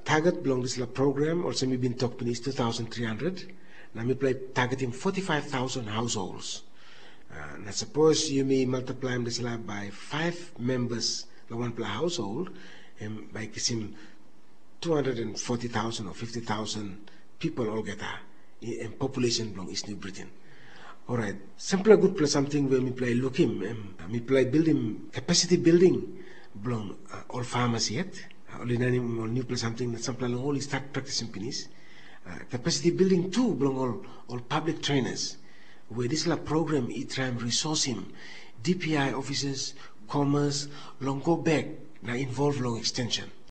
target belong this program also me been talking is 2,300. Now me play targeting 45,000 households. Now suppose you may multiply this by 5 members in one household, and by kissing 240,000 or 50,000 people altogether in population belong East New Britain. Alright, simple good plus something where me play looking, me play building capacity building belong all farmers yet. Only new plus something that some only start practicing finish. Capacity building too belong all public trainers. Where this program try resourcing DPI officers, commerce, long go back now involve long extension.